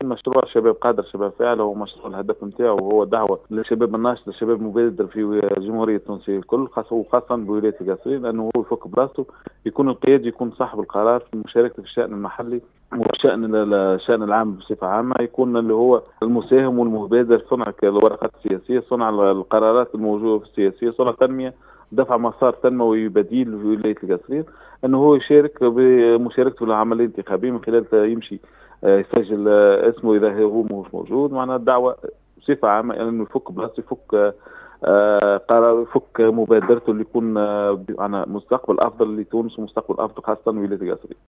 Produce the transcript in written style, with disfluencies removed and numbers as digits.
مشروع شباب قادر شباب فاعل هو مشروع الهدف نتاعو وهو دعوة للشباب الناشط للشباب المبادر في الجمهورية التونسية الكل، وخاصة بولاية القصرين، لأنه هو يفك براسه، يكون القياد، يكون صاحب القرار في مشاركته في الشأن المحلي الشأن العام بصفة عامة، يكون اللي هو المساهم والمبادر، صنع الورقات السياسية، صنع القرارات الموجودة في السياسية، صنع تنمية، دفع مسار تنموي بديل في ولاية القصرين، أنه هو يشارك بمشاركته في العملية الانتخابية من خلال يمشي يسجل اسمه إذا هو مش موجود. معناها الدعوة بصفة عامة أنه يفك بلاصة، يفك قرار، يفك مبادرته اللي يكون مستقبل أفضل لتونس ومستقبل أفضل خاصة ولاية القصرين.